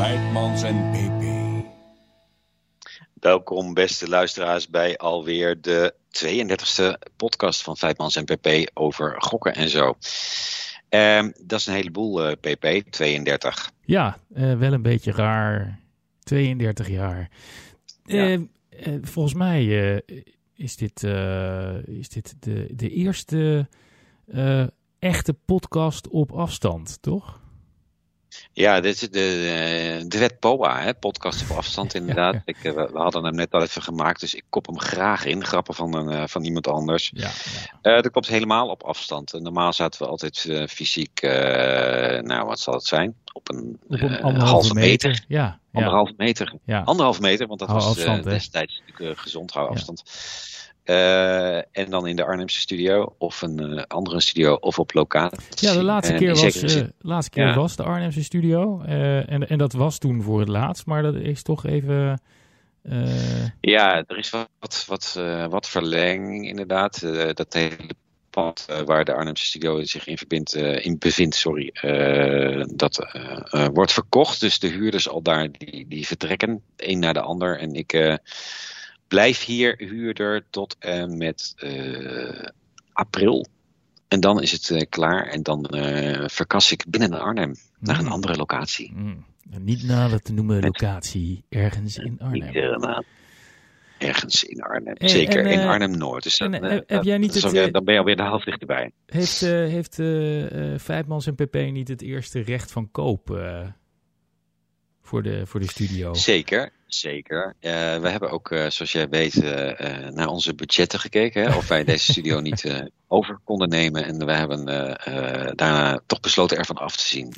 Feitmans en PP. Welkom beste luisteraars bij alweer de 32e podcast van Feitmans en PP over gokken en zo. Dat is een heleboel PP, 32. Ja, wel een beetje raar. 32 jaar. Ja. Volgens mij is dit de eerste echte podcast op afstand, toch? Ja, dit is de wet POA, hè? Podcast op afstand inderdaad. Ja. We hadden hem net al even gemaakt, dus ik kop hem graag in. Grappen van iemand anders. Ja. Dat klopt helemaal op afstand. Normaal zaten we altijd fysiek, wat zal het zijn? Op een halve meter. Ja. Anderhalve meter. Ja. Anderhalve meter, want dat was afstand, destijds natuurlijk gezond, hou afstand. En dan in de Arnhemse studio of een andere studio of op locatie. Ja, de laatste keer was de Arnhemse studio. En dat was toen voor het laatst, maar dat is toch even... Ja, er is wat verlenging inderdaad. Dat hele pand waar de Arnhemse studio zich in bevindt, dat wordt verkocht. Dus de huurders al daar die vertrekken, de een naar de ander. En ik... blijf hier huurder tot en met april. En dan is het klaar. En dan verkas ik binnen Arnhem naar een andere locatie. Niet nader te noemen locatie. Ergens in Arnhem. Ergens in Arnhem. Zeker in Arnhem-Noord. Dus dan ben je alweer de helft dichterbij. Heeft Feitmans en PP niet het eerste recht van koop voor de studio? Zeker. We hebben ook, zoals jij weet, naar onze budgetten gekeken. Hè, of wij deze studio niet over konden nemen. En we hebben daarna toch besloten ervan af te zien.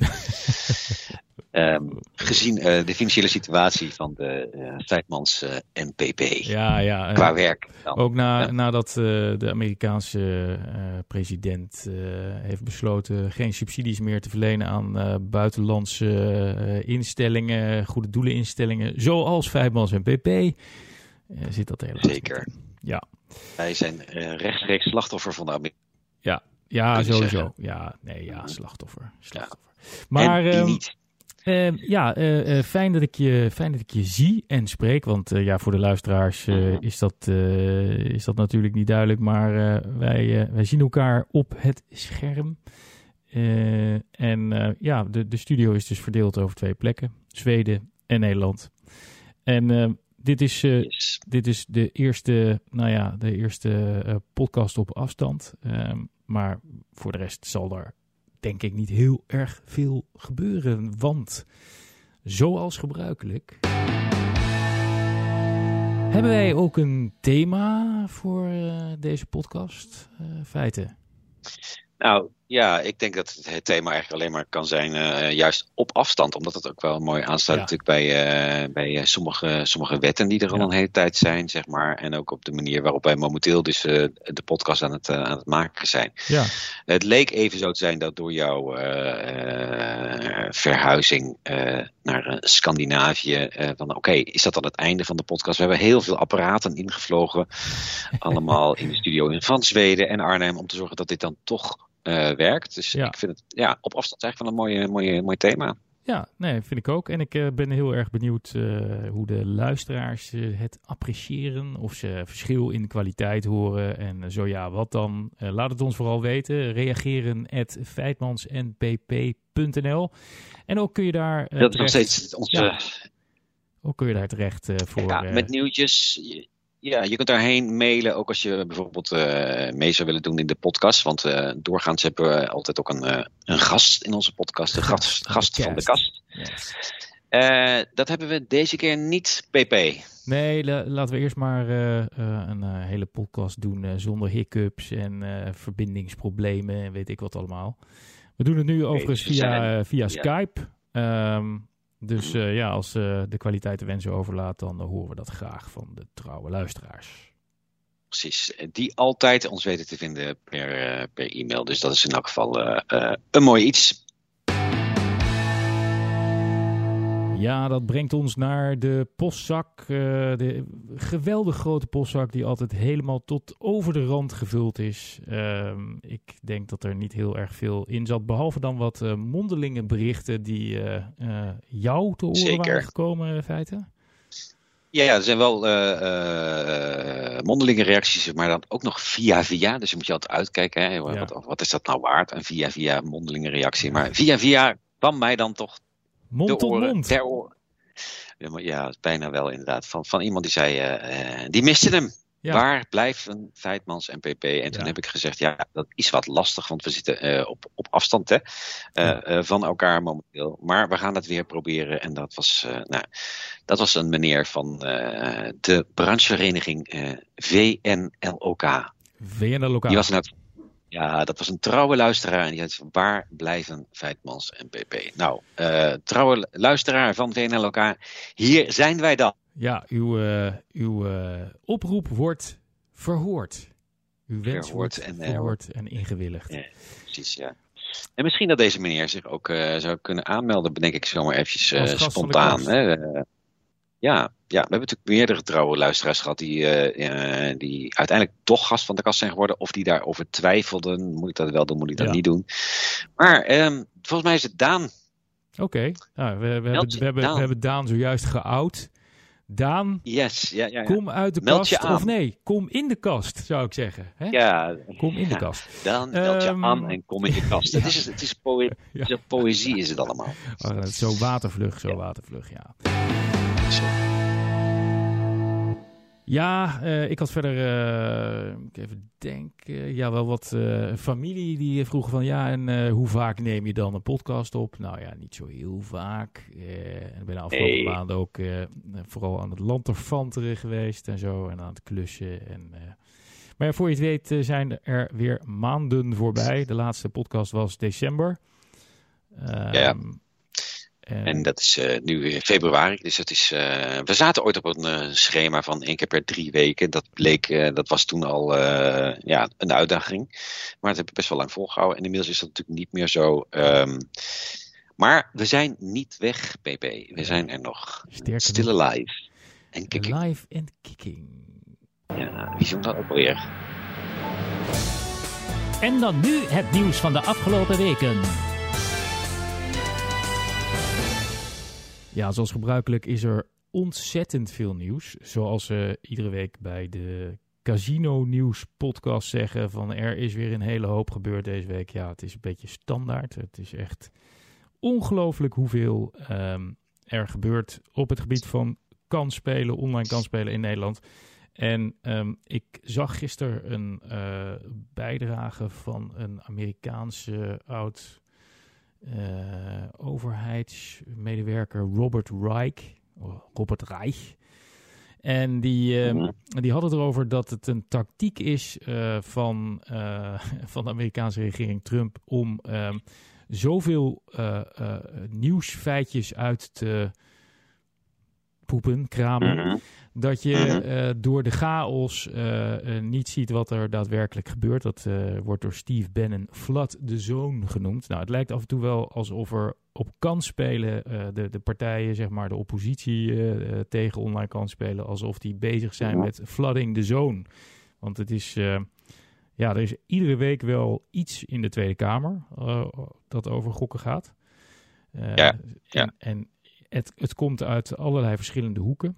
Gezien de financiële situatie van de Feitmans en PP. Ja, qua werk. Dan. Ook nadat de Amerikaanse president heeft besloten geen subsidies meer te verlenen aan buitenlandse instellingen, goede doeleninstellingen, zoals Feitmans en PP, zit dat helaas. Zeker. Ja. Wij zijn rechtstreeks slachtoffer van de Amerikaanse. Ja, sowieso. Slachtoffer. Ja. Maar en niet. Fijn dat ik je zie en spreek, want voor de luisteraars is dat natuurlijk niet duidelijk, maar wij zien elkaar op het scherm. De studio is dus verdeeld over 2 plekken, Zweden en Nederland. En dit is de eerste podcast op afstand, maar voor de rest zal er denk ik niet heel erg veel gebeuren, want zoals gebruikelijk hebben wij ook een thema voor deze podcast, Feiten. Nou ja, ik denk dat het thema eigenlijk alleen maar kan zijn juist op afstand, omdat het ook wel mooi aansluit natuurlijk bij sommige wetten die er al een hele tijd zijn, zeg maar, en ook op de manier waarop wij momenteel dus de podcast aan het maken zijn. Ja. Het leek even zo te zijn dat door jouw verhuizing naar Scandinavië, is dat dan het einde van de podcast? We hebben heel veel apparaten ingevlogen, allemaal in de studio van Zweden en Arnhem, om te zorgen dat dit dan toch werkt. Dus ik vind het op afstand eigenlijk wel een mooi thema. Ja, nee, vind ik ook. En ik ben heel erg benieuwd hoe de luisteraars het appreciëren. Of ze verschil in kwaliteit horen. En zo ja, wat dan? Laat het ons vooral weten. Reageren @feitmansnpp.nl. En ook kun je daar dat is nog steeds onze... Ook kun je daar terecht voor... Ja, met nieuwtjes... Ja, je kunt daarheen mailen, ook als je bijvoorbeeld mee zou willen doen in de podcast. Want doorgaans hebben we altijd ook een gast in onze podcast, een gast van de kast. Yes. Dat hebben we deze keer niet, PP. Nee, laten we eerst maar een hele podcast doen zonder hiccups en verbindingsproblemen en weet ik wat allemaal. We doen het nu overigens via Skype. Dus als de kwaliteit de wensen overlaat, dan horen we dat graag van de trouwe luisteraars. Precies, die altijd ons weten te vinden per e-mail. Dus dat is in elk geval een mooi iets. Ja, dat brengt ons naar de postzak. De geweldig grote postzak die altijd helemaal tot over de rand gevuld is. Ik denk dat er niet heel erg veel in zat. Behalve dan wat mondelinge berichten die jou te horen waren gekomen, in feite. Ja, er zijn wel mondelinge reacties, maar dan ook nog via. Dus je moet je altijd uitkijken. Hè? Ja. Wat is dat nou waard? Een via mondelinge reactie. Ja. Maar via kwam mij dan toch mond tot mond. Ter oren. Ja, bijna wel inderdaad. Van iemand die zei, die miste hem. Ja. Waar blijven Feitmans en PP? En toen heb ik gezegd, ja, dat is wat lastig, want we zitten op afstand van elkaar momenteel. Maar we gaan het weer proberen. En dat was een meneer van de branchevereniging VNLOK. VNLOK. Die was dat was een trouwe luisteraar. En die zei, waar blijven Feitmans en PP? Nou, trouwe luisteraar van VNLOK, hier zijn wij dan. Ja, uw oproep wordt verhoord. Uw wens wordt verhoord en ingewilligd. Ja, precies, ja. En misschien dat deze meneer zich ook zou kunnen aanmelden, denk ik zomaar eventjes spontaan. Ja, we hebben natuurlijk meerdere trouwe luisteraars gehad die uiteindelijk toch gast van de kast zijn geworden. Of die daarover twijfelden. Moet ik dat wel doen, moet ik dat niet doen? Maar volgens mij is het Daan. Oké. Nou, we hebben Daan zojuist geout. Daan, yes, kom uit de meld kast. Of nee, kom in de kast, zou ik zeggen. Hè? Ja. Kom in de kast. Daan, meld je aan en kom in de kast. Het is poëzie is het allemaal. Zo watervlug, ja. Ja, ik had verder, even denken, wel wat familie die vroegen van en hoe vaak neem je dan een podcast op? Nou ja, niet zo heel vaak. Ik ben de afgelopen maanden ook vooral aan het lanterfanteren geweest en zo en aan het klussen. Maar voor je het weet zijn er weer maanden voorbij. De laatste podcast was december. En dat is nu februari, dus dat is, we zaten ooit op een schema van 1 keer per 3 weken. Dat was toen al een uitdaging. Maar dat heb ik best wel lang volgehouden. En inmiddels is dat natuurlijk niet meer zo. Maar we zijn niet weg, PP. We zijn er nog. Still alive. En kicking. Alive and kicking. Ja, wie zong dat ook alweer? En dan nu het nieuws van de afgelopen weken. Ja, zoals gebruikelijk is er ontzettend veel nieuws. Zoals we iedere week bij de Casino Nieuws podcast zeggen van er is weer een hele hoop gebeurd deze week. Ja, het is een beetje standaard. Het is echt ongelooflijk hoeveel er gebeurt op het gebied van kansspelen, online kansspelen in Nederland. En ik zag gisteren een bijdrage van een Amerikaanse overheidsmedewerker Robert Reich. En die had het erover dat het een tactiek is van de Amerikaanse regering Trump om zoveel nieuwsfeitjes uit te kramen, dat je door de chaos niet ziet wat er daadwerkelijk gebeurt. Dat wordt door Steve Bannon Flood the Zone genoemd. Nou, het lijkt af en toe wel alsof er op kansspelen de partijen, zeg maar de oppositie tegen online kansspelen, alsof die bezig zijn met flooding the zone. Want het is, er is iedere week wel iets in de Tweede Kamer dat over gokken gaat. En het komt uit allerlei verschillende hoeken.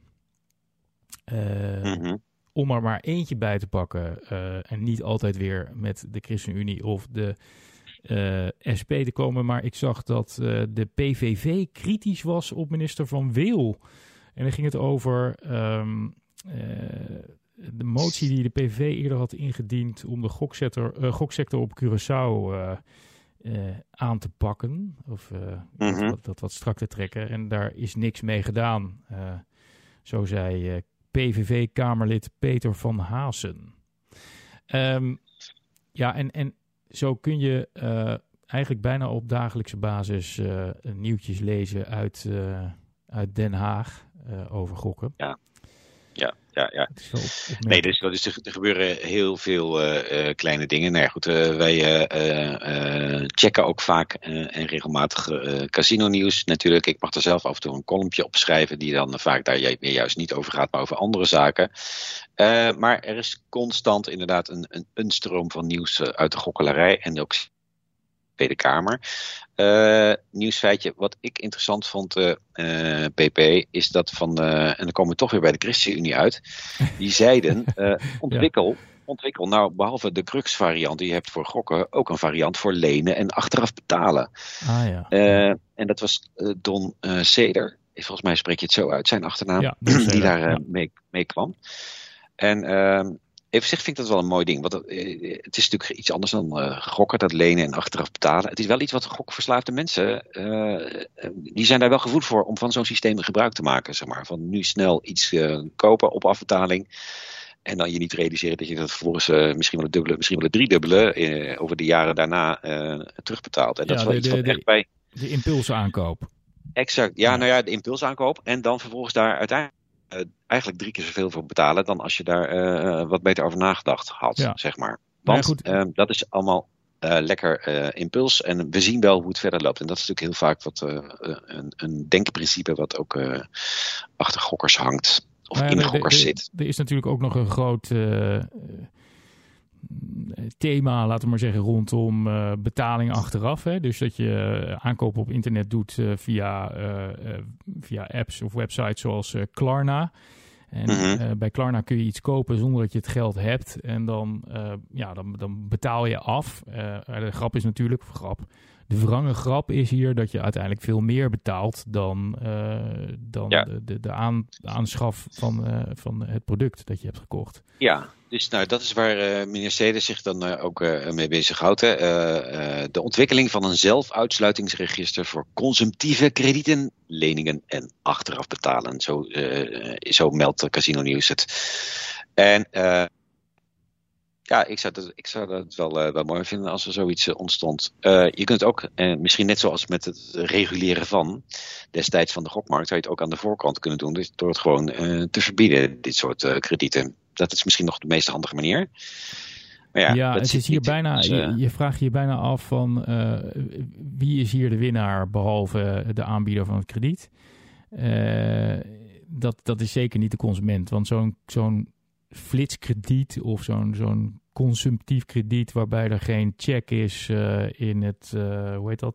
Om er maar eentje bij te pakken en niet altijd weer met de ChristenUnie of de SP te komen. Maar ik zag dat de PVV kritisch was op minister Van Weel. En dan ging het over de motie die de PVV eerder had ingediend om de goksector op Curaçao aan te pakken. Of dat wat strak te trekken. En daar is niks mee gedaan. Zo zei PVV-kamerlid Peter van Haasen. En zo kun je eigenlijk bijna op dagelijkse basis nieuwtjes lezen uit Den Haag over gokken. Ja. Ja. Nee, dus er gebeuren heel veel kleine dingen. Nou ja, goed, wij checken ook vaak en regelmatig casino nieuws natuurlijk. Ik mag er zelf af en toe een columnpje op schrijven die dan vaak daar juist niet over gaat, maar over andere zaken. Maar er is constant inderdaad een stroom van nieuws uit de gokkelarij en ook Tweede Kamer. Nieuwsfeitje wat ik interessant vond, PP, is dat en dan komen we toch weer bij de ChristenUnie uit. Die zeiden, ontwikkel nou behalve de crux variant die je hebt voor gokken, ook een variant voor lenen en achteraf betalen. En dat was Don Seder, volgens mij spreek je het zo uit, zijn achternaam, die daar mee kwam. En even gezegd vind ik dat wel een mooi ding. Want het is natuurlijk iets anders dan gokken, dat lenen en achteraf betalen. Het is wel iets wat gokverslaafde mensen, die zijn daar wel gevoelig voor om van zo'n systeem gebruik te maken. Zeg maar. Van nu snel iets kopen op afbetaling. En dan je niet realiseren dat je dat vervolgens misschien wel het dubbele, misschien wel het driedubbele over de jaren daarna terugbetaalt. En dat is wel iets wat echt bij... De impulsaankoop. Exact, de impulsaankoop. En dan vervolgens daar uiteindelijk eigenlijk 3 keer zoveel voor betalen dan als je daar wat beter over nagedacht had, zeg maar. Want dat is allemaal lekker impuls en we zien wel hoe het verder loopt. En dat is natuurlijk heel vaak een denkprincipe wat ook achter gokkers hangt of in gokkers zit. Er is natuurlijk ook nog een groot thema, laten we maar zeggen, rondom betaling achteraf. Hè? Dus dat je aankopen op internet doet via apps of websites zoals Klarna. En bij Klarna kun je iets kopen zonder dat je het geld hebt. En dan betaal je af. De grap is natuurlijk, de wrange grap is hier dat je uiteindelijk veel meer betaalt dan de aanschaf van het product dat je hebt gekocht. Ja, dus dat is waar meneer Seder zich dan ook mee bezighoudt. De ontwikkeling van een zelfuitsluitingsregister voor consumptieve kredieten, leningen en achteraf betalen. Zo meldt Casino Nieuws het. En ik zou dat wel mooi vinden als er zoiets ontstond. Je kunt het ook, misschien net zoals met het reguleren van destijds van de gokmarkt, zou je het ook aan de voorkant kunnen doen. Dus door het gewoon te verbieden, dit soort kredieten. Dat is misschien nog de meest handige manier. Maar het is hier bijna. Je vraagt je bijna af van wie is hier de winnaar behalve de aanbieder van het krediet. Dat is zeker niet de consument. Want zo'n flitskrediet of zo'n consumptief krediet waarbij er geen check is in het, hoe heet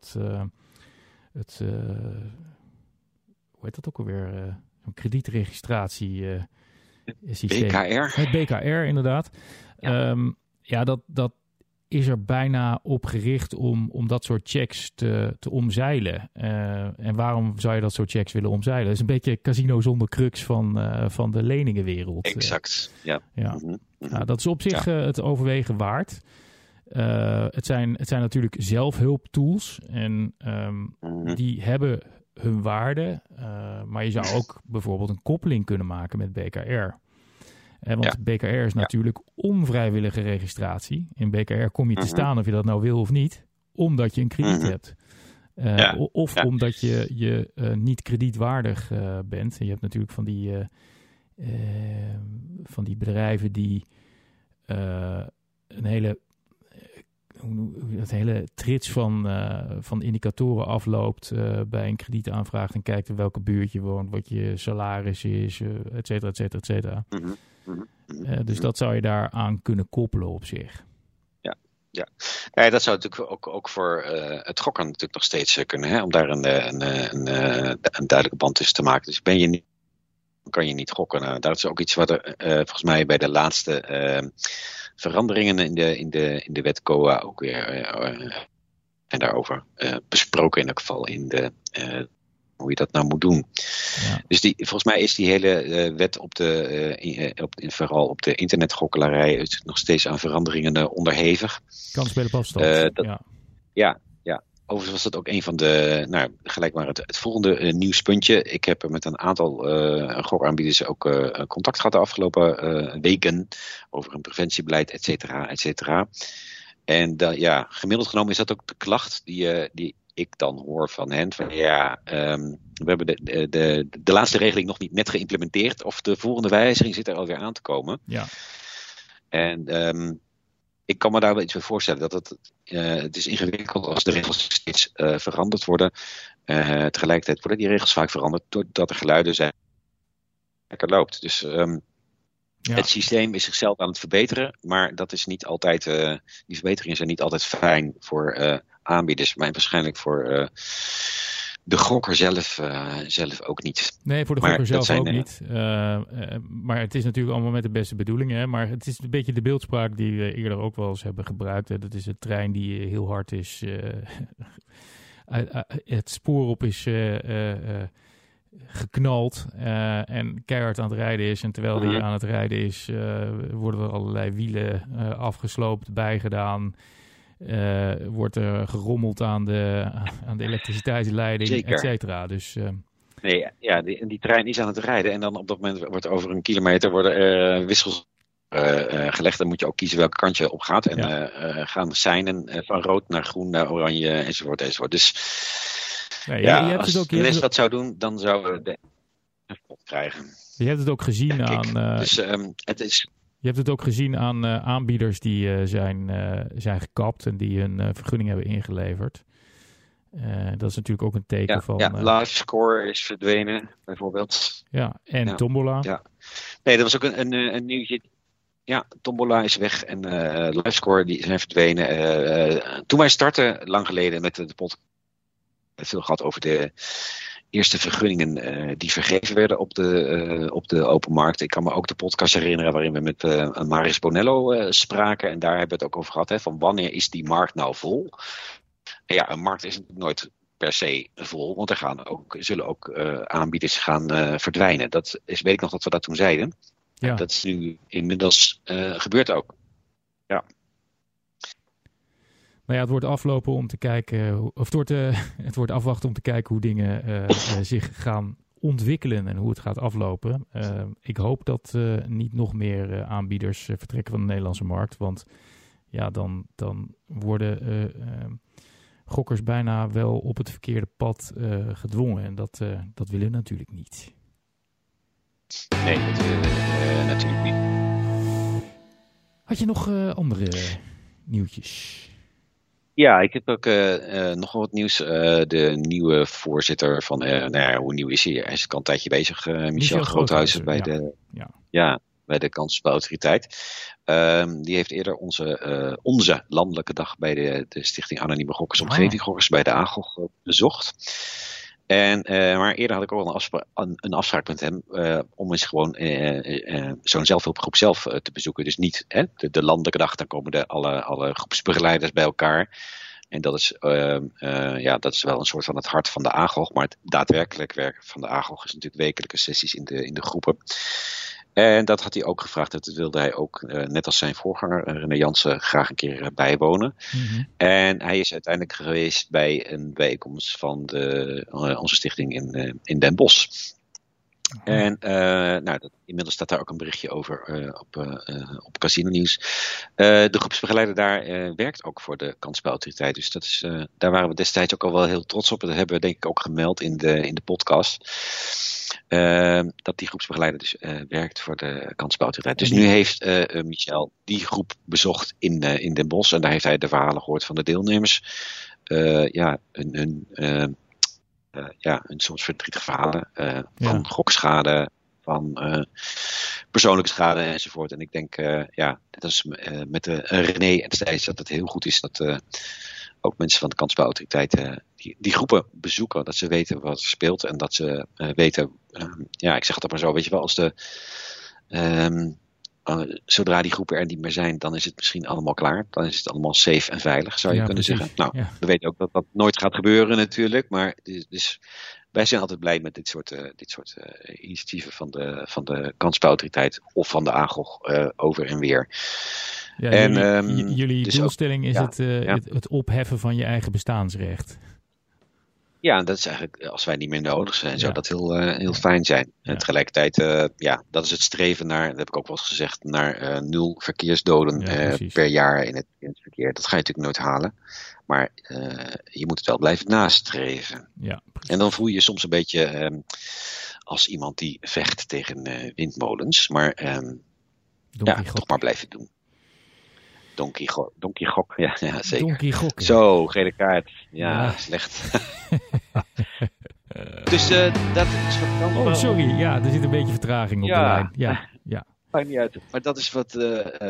dat ook alweer, zo'n kredietregistratie systeem. BKR? Het BKR inderdaad. Dat is er bijna op gericht om dat soort checks te omzeilen. En waarom zou je dat soort checks willen omzeilen? Dat is een beetje casino zonder crux van de leningenwereld. Exact, ja. Nou, dat is op zich het overwegen waard. Het zijn natuurlijk zelfhulptools en die hebben hun waarde. Maar je zou ook bijvoorbeeld een koppeling kunnen maken met BKR. Want BKR is natuurlijk onvrijwillige registratie. In BKR kom je te staan of je dat nou wil of niet, omdat je een krediet hebt. Omdat je niet kredietwaardig bent. En je hebt natuurlijk van die bedrijven die een hele trits van indicatoren afloopt bij een kredietaanvraag en kijkt in welke buurt je woont, wat je salaris is, et cetera, et cetera, et cetera. Dus dat zou je daaraan kunnen koppelen op zich. Ja, dat zou natuurlijk ook voor het gokken natuurlijk nog steeds kunnen, hè, om daar een duidelijke band tussen te maken. Dus kan je niet gokken. Dat is ook iets wat er volgens mij bij de laatste veranderingen in de wet COA ook weer en daarover besproken in elk geval in de hoe je dat nou moet doen. Ja. Dus volgens mij is die hele wet vooral op de internetgokkelarij nog steeds aan veranderingen onderhevig. Kansspelen op afstand. Ja. Overigens was dat ook een van de, gelijk maar het volgende nieuwspuntje. Ik heb er met een aantal gokaanbieders ook contact gehad de afgelopen weken over een preventiebeleid, et cetera, et cetera. En gemiddeld genomen is dat ook de klacht die ik dan hoor van hen van we hebben de laatste regeling nog niet net geïmplementeerd of de volgende wijziging zit er alweer aan te komen. Ja. En ik kan me daar wel iets bij voorstellen. Dat het is ingewikkeld als de regels steeds veranderd worden. Tegelijkertijd worden die regels vaak veranderd doordat er geluiden zijn lekker loopt. Dus het systeem is zichzelf aan het verbeteren, maar dat is niet altijd, die verbeteringen zijn niet altijd fijn voor aanbieders, maar waarschijnlijk voor de gokker zelf ook niet. Nee, voor de gokker zelf ook niet. Maar het is natuurlijk allemaal met de beste bedoelingen. Hè? Maar het is een beetje de beeldspraak die we eerder ook wel eens hebben gebruikt. Hè? Dat is een trein die heel hard is. Het spoor op is geknald en keihard aan het rijden is. En terwijl die aan het rijden is, worden er allerlei wielen afgesloopt, bijgedaan. Wordt er gerommeld aan de elektriciteitsleiding, et cetera. Dus, die trein is aan het rijden en dan op dat moment wordt over een kilometer worden wissels gelegd. Dan moet je ook kiezen welke kant je op gaat. En gaan seinen van rood naar groen naar oranje enzovoort. Dus als de NS dat zou doen, dan zouden we de pot krijgen. Je hebt het ook gezien aan... het is... Je hebt het ook gezien aan aanbieders die zijn gekapt en die hun vergunning hebben ingeleverd. Dat is natuurlijk ook een teken van... LiveScore is verdwenen, bijvoorbeeld. Ja, en Tombola. Ja. Nee, dat was ook een nieuwtje. Ja, Tombola is weg en LiveScore die zijn verdwenen. Toen wij startten, lang geleden, met de podcast, veel gehad over de eerste vergunningen die vergeven werden op de open markt. Ik kan me ook de podcast herinneren waarin we met Marius Bonello spraken. En daar hebben we het ook over gehad. Hè, van wanneer is die markt nou vol? En ja, een markt is natuurlijk nooit per se vol. Want er zullen ook aanbieders gaan verdwijnen. Weet ik nog dat we dat toen zeiden. Ja. En dat is nu inmiddels gebeurd ook. Ja. Nou ja, het wordt aflopen om te kijken, het wordt afwachten om te kijken hoe dingen zich gaan ontwikkelen en hoe het gaat aflopen. Ik hoop dat niet nog meer aanbieders vertrekken van de Nederlandse markt, want ja, dan worden gokkers bijna wel op het verkeerde pad gedwongen en dat willen we natuurlijk niet. Nee, dat willen we natuurlijk niet. Had je nog andere nieuwtjes? Ja, ik heb ook nog wat nieuws. De nieuwe voorzitter van, hoe nieuw is hij? Hij is al een tijdje bezig, Michel Groothuizen bij bij de Kansspelautoriteit. Die heeft eerder onze landelijke dag bij de Stichting Anonieme Gokkers, Omgeving Gokkers, bij de AGOG bezocht. Maar eerder had ik ook al een afspraak met hem om eens gewoon zo'n zelfhulpgroep zelf te bezoeken. Dus niet de landelijke dag, dan komen alle groepsbegeleiders bij elkaar. En dat is wel een soort van het hart van de AGOG. Maar het daadwerkelijk werk van de AGOG is natuurlijk wekelijke sessies in de groepen. En dat had hij ook gevraagd. Dat wilde hij ook, net als zijn voorganger René Jansen, graag een keer bijwonen. Mm-hmm. En hij is uiteindelijk geweest bij een bijeenkomst van onze stichting in Den Bosch. En inmiddels staat daar ook een berichtje over op Casino Nieuws. De groepsbegeleider daar werkt ook voor de Kansspelautoriteit. Dus daar waren we destijds ook al wel heel trots op. Dat hebben we denk ik ook gemeld in de podcast. Dat die groepsbegeleider dus werkt voor de Kansspelautoriteit. Dus nu heeft Michel die groep bezocht in Den Bosch. En daar heeft hij de verhalen gehoord van de deelnemers. Een soms verdrietige verhalen van gokschade, van persoonlijke schade enzovoort. En ik denk, net als met René destijds, dat het heel goed is dat ook mensen van de Kansspelautoriteit die groepen bezoeken, dat ze weten wat er speelt en dat ze weten, ik zeg het maar zo, weet je wel, als zodra die groepen er niet meer zijn, dan is het misschien allemaal klaar. Dan is het allemaal safe en veilig, zou je kunnen zeggen. Nou, we weten ook dat dat nooit gaat gebeuren natuurlijk. Maar dus wij zijn altijd blij met dit soort initiatieven van de Kansspelautoriteit of van de AGOG over en weer. Ja, jullie dus doelstelling is het opheffen van je eigen bestaansrecht. Ja, dat is eigenlijk, als wij niet meer nodig zijn, zou dat heel fijn zijn. En tegelijkertijd, dat is het streven naar, dat heb ik ook wel eens gezegd, naar 0 verkeersdoden per jaar in het verkeer. Dat ga je natuurlijk nooit halen. Maar je moet het wel blijven nastreven. Ja, en dan voel je je soms een beetje als iemand die vecht tegen windmolens. Maar toch maar blijven doen. Donkey Gok, ja zeker. Donkey Gok. Zo, gele kaart. Ja. Slecht. Dus dat is wat dan. Oh, sorry. Ja, er zit een beetje vertraging op de lijn. Ja. Maakt niet uit. Maar dat is wat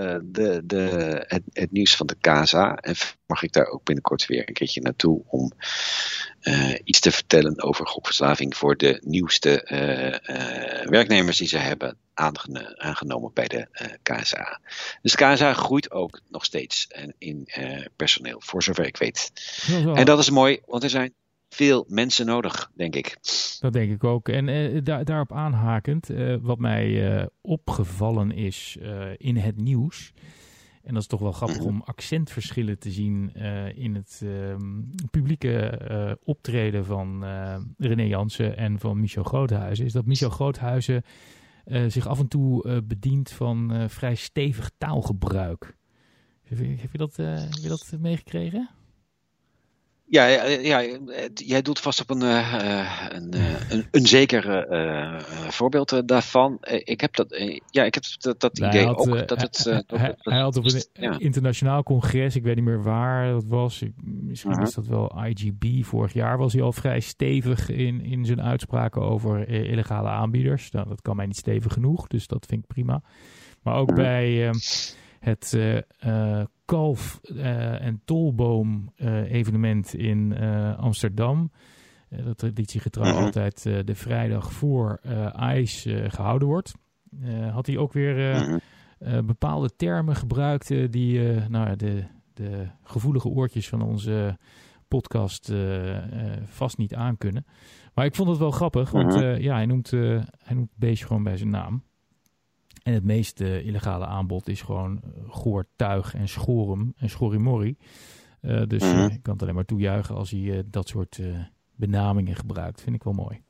het nieuws van de CASA. En mag ik daar ook binnenkort weer een keertje naartoe om iets te vertellen over gokverslaving voor de nieuwste werknemers die ze hebben aangenomen bij de CASA. Dus de CASA groeit ook nog steeds in personeel, voor zover ik weet. En dat is mooi, want er zijn veel mensen nodig, denk ik. Dat denk ik ook. En daarop aanhakend, wat mij opgevallen is in het nieuws, en dat is toch wel grappig om accentverschillen te zien in het publieke optreden van René Jansen en van Michel Groothuizen, is dat Michel Groothuizen zich af en toe bedient van vrij stevig taalgebruik. Heb je dat meegekregen? Ja, jij doet vast op een zeker voorbeeld daarvan. Ik heb dat idee ook. Hij had op een internationaal congres, ik weet niet meer waar dat was. Misschien is dat wel IGB. Vorig jaar was hij al vrij stevig in zijn uitspraken over illegale aanbieders. Nou, dat kan mij niet stevig genoeg, dus dat vind ik prima. Maar ook bij het Kalf en Tolboom evenement in Amsterdam. Dat traditiegetrouw altijd de vrijdag voor IJs gehouden wordt. Had hij ook weer bepaalde termen gebruikt die de gevoelige oortjes van onze podcast vast niet aankunnen. Maar ik vond het wel grappig, want hij noemt het beestje gewoon bij zijn naam. En het meeste illegale aanbod is gewoon goor, tuig en schorum en schorrimorrie. Dus ik kan het alleen maar toejuichen als hij dat soort benamingen gebruikt. Vind ik wel mooi.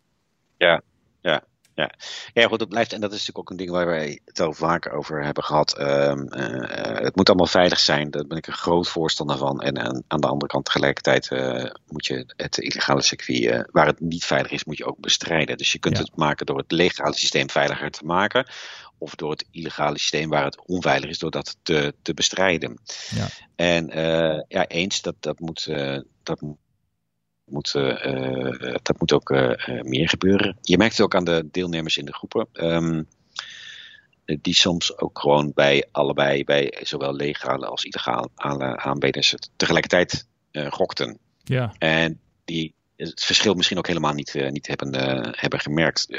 Ja, goed, dat blijft. En dat is natuurlijk ook een ding waar wij het al vaker over hebben gehad. Het moet allemaal veilig zijn. Daar ben ik een groot voorstander van. En aan de andere kant tegelijkertijd moet je het illegale circuit, waar het niet veilig is, moet je ook bestrijden. Dus je kunt het maken door het legale systeem veiliger te maken. Of door het illegale systeem waar het onveilig is, door dat te bestrijden. Ja. En eens, dat moet ook meer gebeuren. Je merkt het ook aan de deelnemers in de groepen. Die soms ook gewoon allebei bij zowel legale als illegale aanbieders tegelijkertijd gokten. Ja. En die het verschil misschien ook helemaal niet hebben gemerkt.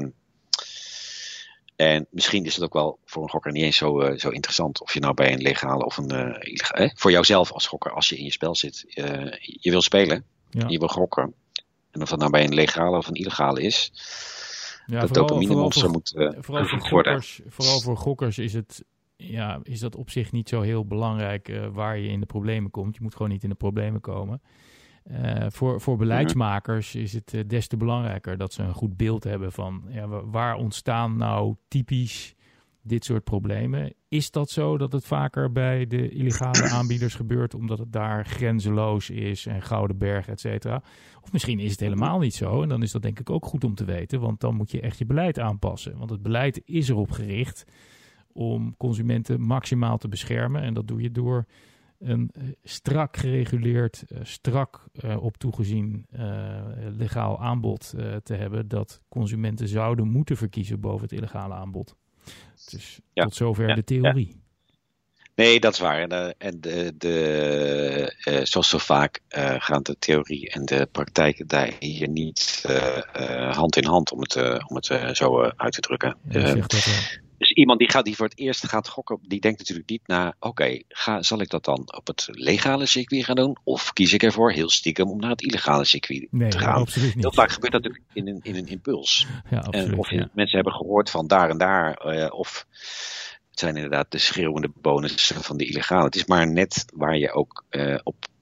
En misschien is het ook wel voor een gokker niet eens zo interessant of je nou bij een legale of een illegale. Voor jouzelf als gokker, als je in je spel zit, je wil spelen. Ja. Je wil gokken. En of dat nou bij een legale of een illegale is. Ja, dat dopamine-monster moet gevoed worden. Vooral voor gokkers is dat op zich niet zo heel belangrijk waar je in de problemen komt. Je moet gewoon niet in de problemen komen. Voor beleidsmakers is het des te belangrijker dat ze een goed beeld hebben van waar ontstaan nou typisch dit soort problemen. Is dat zo dat het vaker bij de illegale aanbieders gebeurt omdat het daar grenzeloos is en Gouden Berg, et cetera? Of misschien is het helemaal niet zo en dan is dat denk ik ook goed om te weten, want dan moet je echt je beleid aanpassen. Want het beleid is erop gericht om consumenten maximaal te beschermen en dat doe je door een strak gereguleerd, strak op toegezien legaal aanbod te hebben dat consumenten zouden moeten verkiezen boven het illegale aanbod. Dus tot zover de theorie. Nee, dat is waar. En zoals zo vaak gaan de theorie en de praktijk daar hier niet hand in hand, om het zo uit te drukken. Dus iemand die voor het eerst gaat gokken, die denkt natuurlijk niet na, zal ik dat dan op het legale circuit gaan doen? Of kies ik ervoor heel stiekem om naar het illegale circuit te gaan? Absoluut niet. Heel vaak gebeurt dat natuurlijk in een impuls. Ja, absoluut, en of mensen hebben gehoord van daar en daar, of het zijn inderdaad de schreeuwende bonussen van de illegale. Het is maar net waar je ook op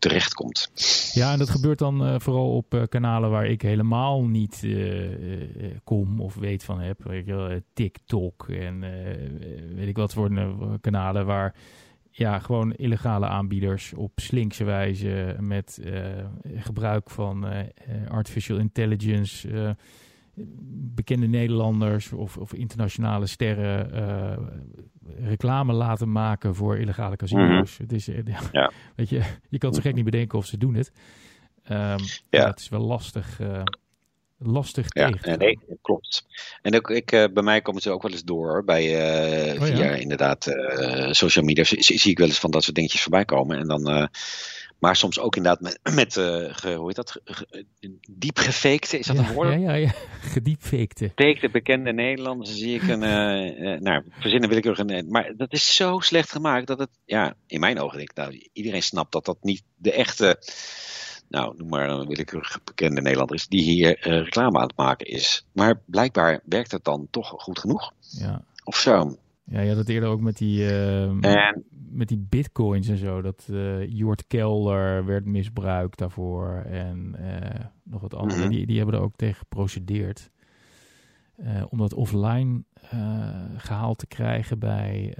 terechtkomt. Ja, en dat gebeurt dan vooral op kanalen waar ik helemaal niet kom of weet van heb. Weet je wel, TikTok en weet ik wat voor kanalen waar gewoon illegale aanbieders op slinkse wijze met gebruik van artificial intelligence, bekende Nederlanders of internationale sterren reclame laten maken voor illegale casino's. Het is, weet je kan het zo gek niet bedenken of ze doen het. Het is wel lastig tegen. Nee, klopt. En ook bij mij komen ze ook wel eens door via inderdaad social media. Zie ik wel eens van dat soort dingetjes voorbij komen. En dan, maar soms ook inderdaad met hoe heet dat? Diep gefakte, is dat een woord? Ja. Gediepfakte. Fakte bekende Nederlanders, zie ik verzinnen wil ik er maar dat is zo slecht gemaakt dat het, in mijn ogen denk ik, iedereen snapt dat dat niet de echte, noem maar een willekeurig bekende Nederlander is, die hier reclame aan het maken is. Maar blijkbaar werkt het dan toch goed genoeg. Ja. Of zo. Ja, je had het eerder ook met die bitcoins en zo. Dat Jort Kelder werd misbruikt daarvoor. En nog wat andere. Die hebben er ook tegen geprocedeerd. Om dat offline gehaald te krijgen bij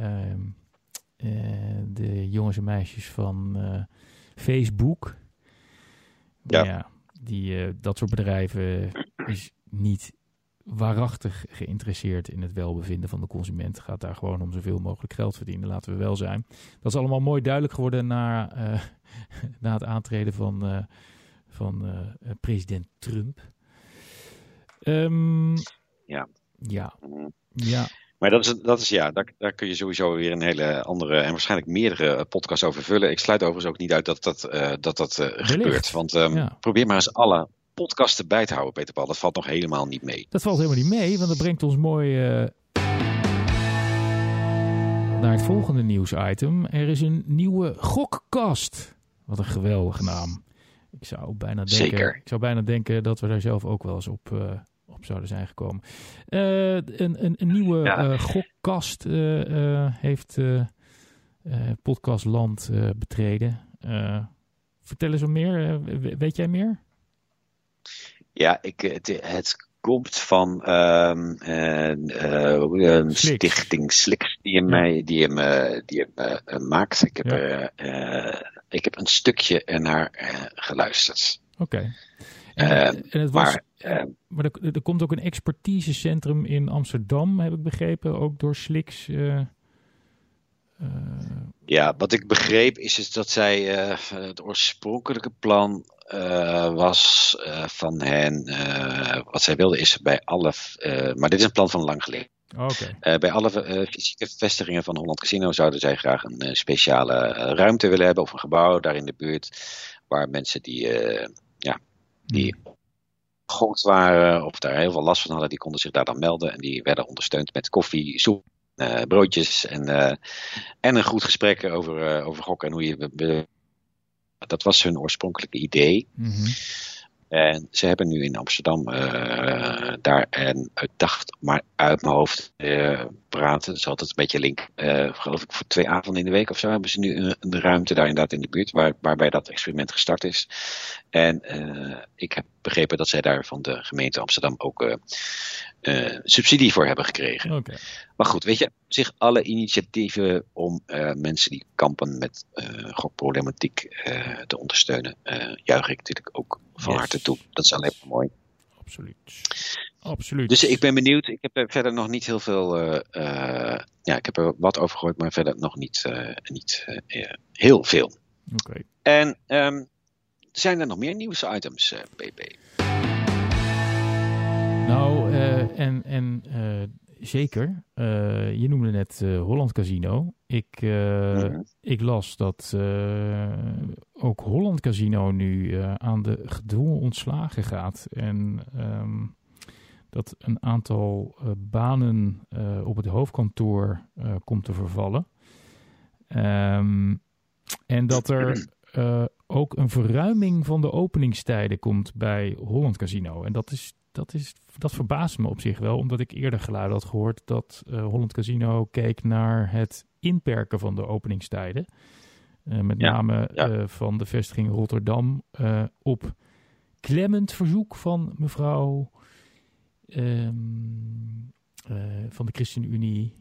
de jongens en meisjes van Facebook. Ja. Dat soort bedrijven is niet waarachtig geïnteresseerd in het welbevinden van de consument. Gaat daar gewoon om zoveel mogelijk geld verdienen, laten we wel zijn. Dat is allemaal mooi duidelijk geworden na het aantreden van president Trump. Ja. Maar daar kun je sowieso weer een hele andere en waarschijnlijk meerdere podcasts over vullen. Ik sluit overigens ook niet uit dat gebeurt. Want probeer maar eens alle podcasten bij te houden, Peter Paul. Dat valt nog helemaal niet mee. Dat valt helemaal niet mee, want dat brengt ons mooi naar het volgende nieuwsitem. Er is een nieuwe gokkast. Wat een geweldige naam. Ik zou bijna denken dat we daar zelf ook wel eens op zouden zijn gekomen. Een nieuwe gokkast heeft podcastland betreden. Vertel eens wat meer. Weet jij meer? Ja, het komt van Stichting Sliks die hem maakt. Ik heb een stukje ernaar geluisterd. Oké. En het was, maar er komt ook een expertisecentrum in Amsterdam, heb ik begrepen, ook door Sliks. Ja, wat ik begreep is dat zij het oorspronkelijke plan was van hen. Wat zij wilden is bij alle, maar dit is een plan van lang geleden. Okay. Bij alle fysieke vestigingen van Holland Casino zouden zij graag een speciale ruimte willen hebben of een gebouw daar in de buurt waar mensen die gegokt waren of daar heel veel last van hadden, die konden zich daar dan melden en die werden ondersteund met koffie, soep, broodjes en een goed gesprek over gokken en hoe je. Dat was hun oorspronkelijke idee. Mm-hmm. En ze hebben nu in Amsterdam daar en ik dacht maar uit mijn hoofd praten. Dat is altijd een beetje link. Geloof ik voor 2 avonden in de week of zo hebben ze nu een ruimte daar inderdaad in de buurt waarbij dat experiment gestart is. En ik heb begrepen dat zij daar van de gemeente Amsterdam ook subsidie voor hebben gekregen. Okay. Maar goed, weet je, op zich alle initiatieven om mensen die kampen met gokproblematiek te ondersteunen, juich ik natuurlijk ook van harte toe. Dat is alleen maar mooi. Absoluut. Dus ik ben benieuwd. Ik heb er verder nog niet heel veel. Ik heb er wat over gehoord, maar verder nog niet heel veel. Oké. En zijn er nog meer nieuwsitems, PP? Nou, zeker. Je noemde net Holland Casino. Ik las dat ook Holland Casino nu aan de gedwongen ontslagen gaat. En dat een aantal banen op het hoofdkantoor komt te vervallen. En dat er ook een verruiming van de openingstijden komt bij Holland Casino. En dat verbaast me op zich wel, omdat ik eerder geluid had gehoord dat Holland Casino keek naar het inperken van de openingstijden. Met name van de vestiging Rotterdam op klemmend verzoek van mevrouw van de ChristenUnie,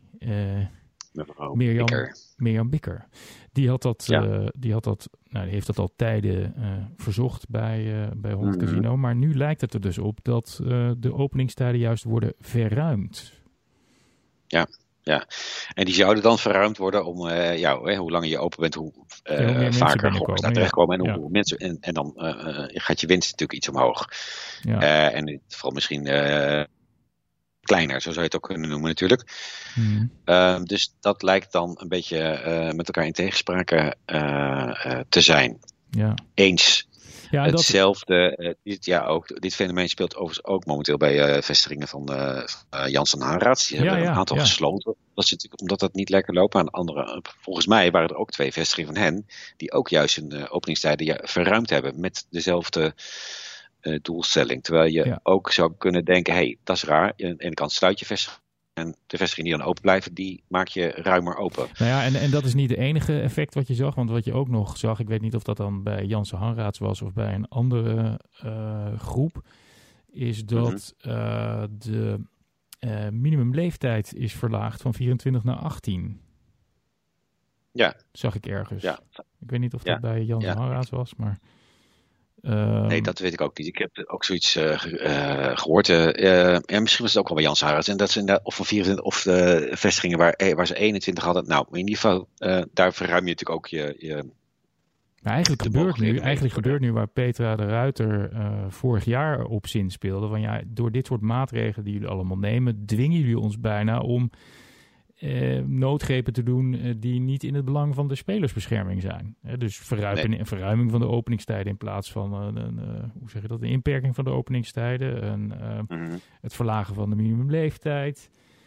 Mirjam Bikker. Die heeft dat al tijden verzocht bij Holland Casino. Maar nu lijkt het er dus op dat de openingstijden juist worden verruimd. Ja, en die zouden dan verruimd worden om hoe langer je open bent, hoe vaker gokkers daar terechtkomen en hoe mensen. En dan gaat je winst natuurlijk iets omhoog. Ja. En in dit geval misschien kleiner, zo zou je het ook kunnen noemen natuurlijk. Dus dat lijkt dan een beetje met elkaar in tegenspraak te zijn. Ja. Eens. Ja, hetzelfde, dit fenomeen speelt overigens ook momenteel bij vestigingen van Janssen Hanraats. Die hebben een aantal gesloten. Dat is natuurlijk omdat dat niet lekker loopt. Maar volgens mij waren er ook 2 vestigingen van hen die ook juist hun openingstijden verruimd hebben met dezelfde doelstelling. Terwijl je ook zou kunnen denken, dat is raar. Aan de ene kant sluit je vestiging. En de vestigingen die dan open blijven, die maak je ruimer open. Nou ja, en dat is niet het enige effect wat je zag. Want wat je ook nog zag, ik weet niet of dat dan bij Janssen Hanraats was of bij een andere groep, is dat de minimumleeftijd is verlaagd van 24 naar 18. Ja. Zag ik ergens. Ja. Ik weet niet of dat bij Janssen Hanraats was, maar... nee, dat weet ik ook niet. Ik heb ook zoiets gehoord. Misschien was het ook wel bij Janssen Hanraats. En dat ze of van 24 of vestigingen waar ze 21 hadden. Nou, in ieder geval, daar verruim je natuurlijk ook je maar eigenlijk gebeurt nu waar Petra de Ruiter vorig jaar op zin speelde. Van door dit soort maatregelen die jullie allemaal nemen, dwingen jullie ons bijna om noodgrepen te doen die niet in het belang van de spelersbescherming zijn. Dus verruiming van de openingstijden in plaats van een inperking van de openingstijden, het verlagen van de minimumleeftijd.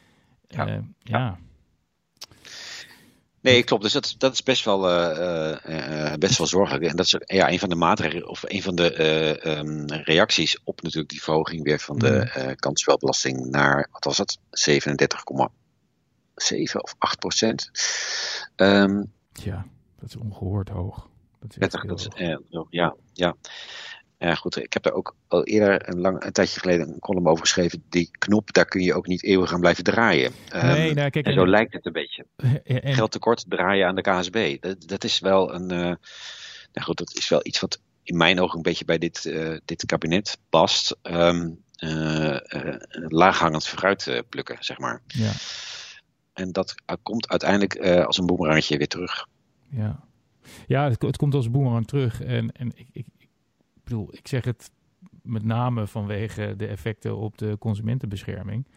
Nee, klopt. Dus dat is best wel zorgelijk. En dat is een van de maatregelen of een van de reacties op natuurlijk die verhoging weer van de kansspelbelasting naar, wat was het, 37,7 of 8%. Dat is ongehoord hoog. Goed, ik heb daar ook al eerder een tijdje geleden een column over geschreven. Die knop, daar kun je ook niet eeuwig aan blijven draaien. Kijk, en zo lijkt het een beetje. Geldtekort draaien aan de KSB. Dat is wel dat is wel iets wat in mijn ogen een beetje bij dit kabinet past. Laaghangend vooruit plukken, zeg maar. Ja. En dat komt uiteindelijk als een boemerangetje weer terug. Ja, het komt als een boemerang terug. En ik zeg het met name vanwege de effecten op de consumentenbescherming.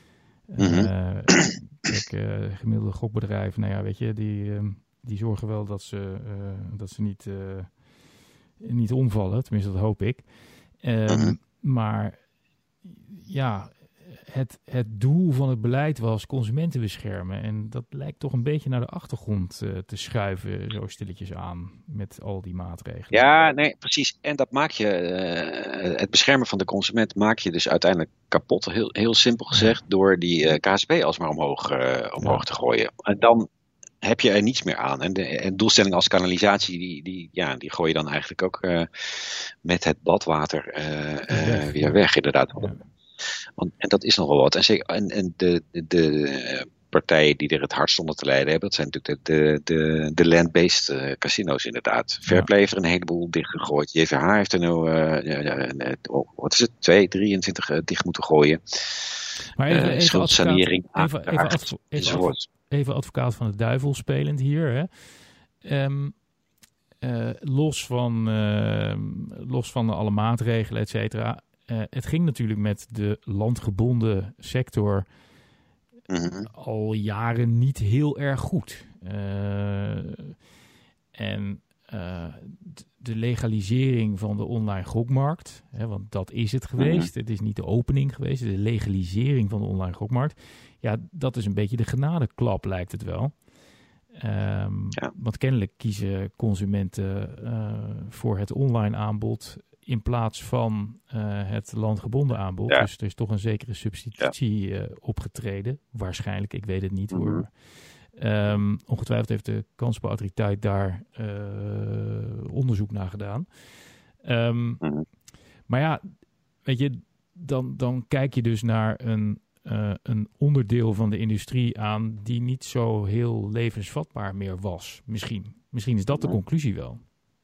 Gemiddelde gokbedrijven, weet je, die zorgen wel dat ze niet omvallen. Tenminste, dat hoop ik. Maar het doel van het beleid was consumenten beschermen. En dat lijkt toch een beetje naar de achtergrond te schuiven, zo stilletjes aan, met al die maatregelen. Ja, nee, precies. En dat maak je, het beschermen van de consument maak je dus uiteindelijk kapot. Heel simpel gezegd, door die KSB alsmaar omhoog te gooien. En dan heb je er niets meer aan. En doelstelling als kanalisatie, die gooi je dan eigenlijk ook met het badwater weer weg, inderdaad. Ja. En dat is nogal wat. En de partijen die er het hardst onder te lijden hebben, dat zijn natuurlijk de land-based casino's inderdaad. Fairplay heeft er een heleboel dichtgegooid. JVH heeft er nu, 23 dicht moeten gooien. Maar schuldsanering, even advocaat van de duivel spelend hier. Hè? Los van alle maatregelen, et cetera. Het ging natuurlijk met de landgebonden sector al jaren niet heel erg goed. De legalisering van de online gokmarkt, want dat is het geweest. Het is niet de opening geweest, de legalisering van de online gokmarkt. Ja, dat is een beetje de genadeklap, lijkt het wel. Want kennelijk kiezen consumenten voor het online aanbod in plaats van het landgebonden aanbod. Ja. Dus er is toch een zekere substitutie opgetreden. Waarschijnlijk, ik weet het niet hoor. Ongetwijfeld heeft de kansspelautoriteit daar onderzoek naar gedaan. Maar ja, weet je, dan kijk je dus naar een onderdeel van de industrie aan die niet zo heel levensvatbaar meer was. Misschien is dat de conclusie wel.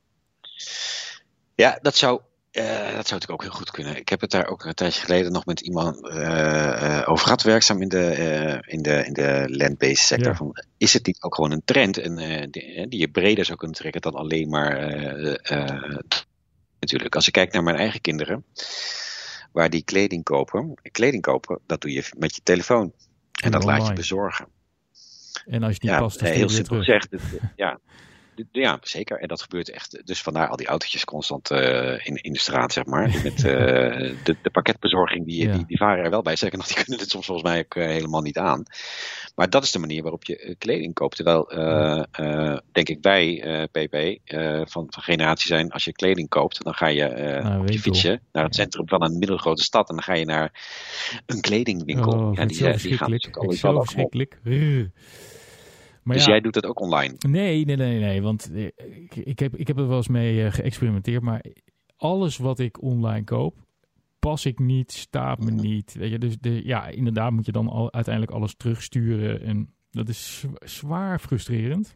Ja, dat zou natuurlijk ook heel goed kunnen. Ik heb het daar ook een tijdje geleden nog met iemand over gehad, werkzaam in de land-based sector. Ja. Van, is het niet ook gewoon een trend die je breder zou kunnen trekken dan alleen maar natuurlijk. Als ik kijk naar mijn eigen kinderen, waar die kleding kopen, dat doe je met je telefoon. En dat laat je bezorgen. En als je die past, dan heel simpel terug. gezegd. Ja, zeker. En dat gebeurt echt. Dus vandaar al die autootjes constant in de straat, zeg maar. Met de pakketbezorging, die varen er wel bij. Zeker nog, die kunnen het soms volgens mij ook helemaal niet aan. Maar dat is de manier waarop je kleding koopt. Terwijl, denk ik, wij, PP, van generatie zijn, als je kleding koopt, dan ga je op je fietsje naar het centrum van een middelgrote stad. En dan ga je naar een kledingwinkel. Die gaan natuurlijk al verschrikkelijk. Maar dus jij doet dat ook online? Nee. Want ik heb er wel eens mee geëxperimenteerd. Maar alles wat ik online koop, pas ik niet, staat me niet. Weet je, dus inderdaad moet je dan uiteindelijk alles terugsturen. En dat is zwaar frustrerend.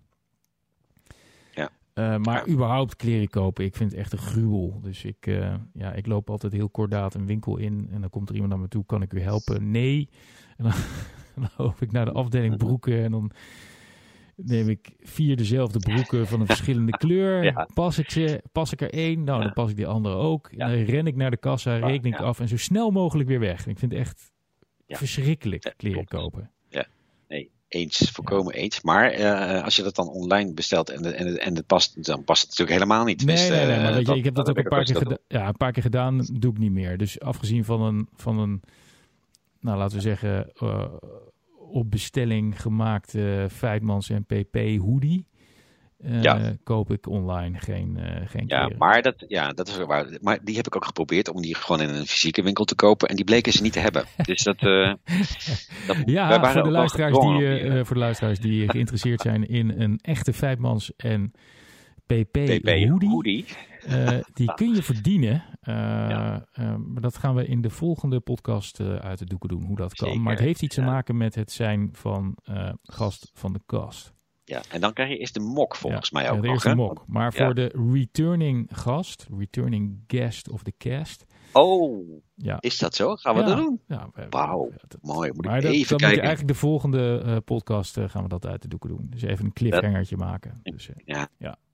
Ja. Maar überhaupt kleren kopen, ik vind het echt een gruwel. Dus ik loop altijd heel kordaat een winkel in. En dan komt er iemand naar me toe, kan ik u helpen? Nee. En dan loop ik naar de afdeling broeken en dan neem ik 4 dezelfde broeken van een verschillende kleur. Ja. Pas ik er 1, nou dan pas ik die andere ook. En dan ren ik naar de kassa, reken ik af en zo snel mogelijk weer weg. Ik vind het echt verschrikkelijk kleren kopen. Ja, nee, eens, volkomen eens. Maar als je dat dan online bestelt en het past, dan past het natuurlijk helemaal niet. Nee, maar weet je, ik heb dat ook een paar keer gedaan, doe ik niet meer. Dus afgezien van een nou laten we zeggen, op bestelling gemaakte Feitmans en PP hoodie. Koop ik online geen kleren. Dat is waar. Maar die heb ik ook geprobeerd om die gewoon in een fysieke winkel te kopen. En die bleken ze niet te hebben. Dus dat ja, voor de luisteraars die geïnteresseerd zijn in een echte Feitmans en PP hoodie. Die kun je verdienen. Maar dat gaan we in de volgende podcast uit de doeken doen, hoe dat kan. Zeker, maar het heeft iets te maken met het zijn van gast van de cast. Ja, en dan krijg je eerst de mok volgens mij ook nog. Eerst de mok. Maar voor de returning guest of the cast. Oh, is dat zo? Gaan we dat doen? Ja, wauw, mooi. Moet maar ik even dan kijken. Moet je eigenlijk de volgende podcast gaan we dat uit de doeken doen. Dus even een cliffhangertje maken. Dus, ja.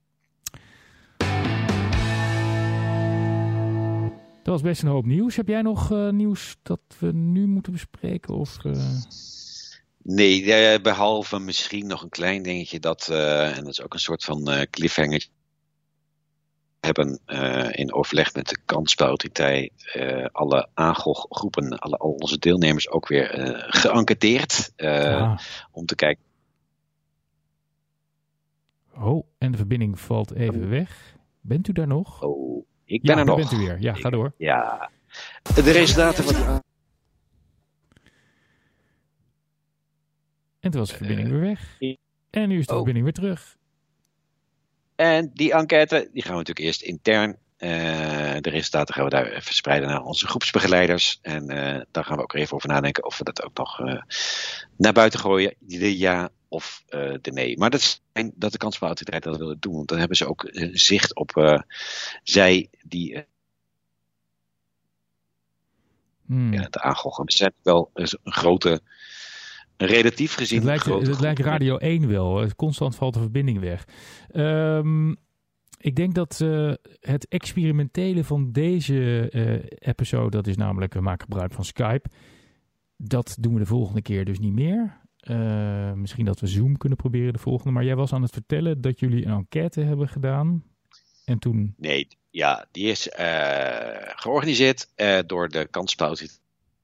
Dat was best een hoop nieuws. Heb jij nog nieuws dat we nu moeten bespreken? Of, Nee, behalve misschien nog een klein dingetje en dat is ook een soort van cliffhanger. We hebben in overleg met de kansspelautoriteit alle AGOG-groepen, al onze deelnemers ook weer geënquêteerd om te kijken. Oh, en de verbinding valt even weg. Bent u daar nog? Oh, ik ben er nog. Bent u weer. Ja, ga door. Ja, de resultaten van... En toen was de verbinding weer weg. En nu is de verbinding weer terug. En die enquête, die gaan we natuurlijk eerst intern. De resultaten gaan we daar verspreiden naar onze groepsbegeleiders. En daar gaan we ook even over nadenken of we dat ook nog naar buiten gooien. De ja of de nee. Maar dat is dat de kansspelautoriteit dat willen doen. Want dan hebben ze ook zicht op zij die... de AGOG. We zijn wel een grote... Relatief gezien... Het lijkt Radio 1 wel. Constant valt de verbinding weg. Ik denk dat het experimentele van deze episode... dat is namelijk, we maken gebruik van Skype. Dat doen we de volgende keer dus niet meer. Misschien dat we Zoom kunnen proberen de volgende. Maar jij was aan het vertellen dat jullie een enquête hebben gedaan. En toen... Nee, ja, die is georganiseerd door de kansspelautoriteit.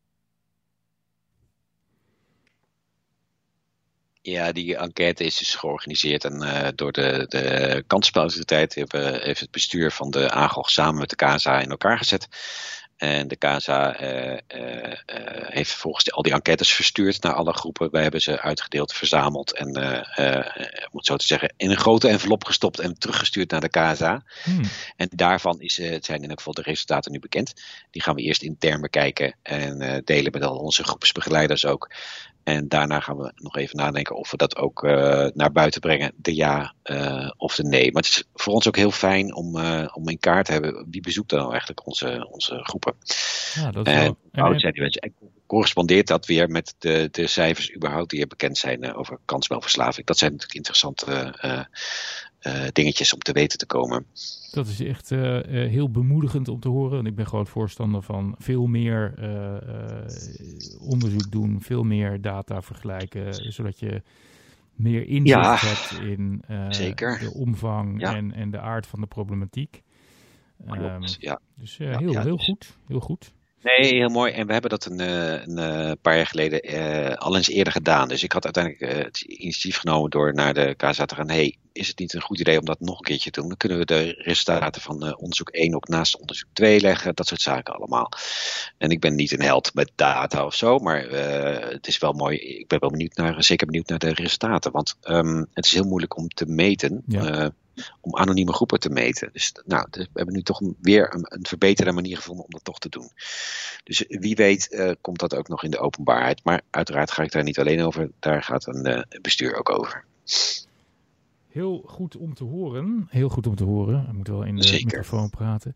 Ja, die enquête is dus georganiseerd en door de kansspelautoriteit heeft het bestuur van de AGOG samen met de KSA in elkaar gezet. En de KSA heeft vervolgens al die enquêtes verstuurd naar alle groepen. Wij hebben ze uitgedeeld, verzameld en, om het zo te zeggen, in een grote envelop gestopt en teruggestuurd naar de KSA. En daarvan zijn in ieder geval de resultaten nu bekend. Die gaan we eerst intern bekijken en delen met al onze groepsbegeleiders ook. En daarna gaan we nog even nadenken of we dat ook naar buiten brengen, de ja of de nee. Maar het is voor ons ook heel fijn om in kaart te hebben wie bezoekt dan nou eigenlijk onze groepen. Ja, dat is en correspondeert dat weer met de cijfers überhaupt die er bekend zijn over kansspelverslaving. Dat zijn natuurlijk interessante dingetjes om te weten te komen. Dat is echt heel bemoedigend om te horen. Want ik ben groot voorstander van veel meer onderzoek doen, veel meer data vergelijken, zodat je meer inzicht hebt in de omvang en de aard van de problematiek. Dus heel goed. Nee, heel mooi. En we hebben dat een paar jaar geleden al eens eerder gedaan. Dus ik had uiteindelijk het initiatief genomen door naar de KSA te gaan. Is het niet een goed idee om dat nog een keertje te doen? Dan kunnen we de resultaten van onderzoek 1 ook naast onderzoek 2 leggen. Dat soort zaken allemaal. En ik ben niet een held met data of zo. Maar het is wel mooi. Ik ben wel zeker benieuwd naar de resultaten. Want het is heel moeilijk om te meten. Ja. Om anonieme groepen te meten. Dus we hebben nu toch weer een verbeterde manier gevonden om dat toch te doen. Dus wie weet komt dat ook nog in de openbaarheid. Maar uiteraard ga ik daar niet alleen over. Daar gaat een bestuur ook over. Heel goed om te horen. Ik moet wel in de microfoon praten.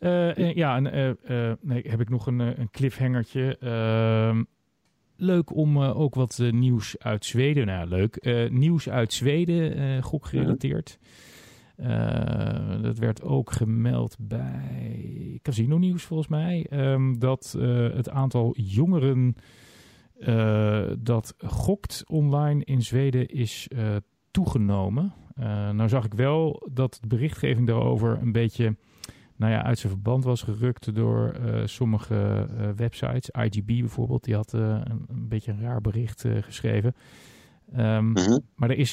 Heb ik nog een cliffhangertje. Leuk om ook wat nieuws uit Zweden. Nieuws uit Zweden, gokgerelateerd. Dat werd ook gemeld bij Casino Nieuws volgens mij. Dat het aantal jongeren dat gokt online in Zweden is toegenomen. Nou zag ik wel dat de berichtgeving daarover een beetje uit zijn verband was gerukt door sommige websites. IGB bijvoorbeeld, die had een beetje een raar bericht geschreven. Maar er is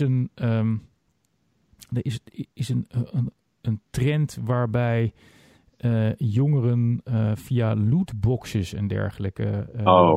een trend waarbij jongeren via lootboxes en dergelijke...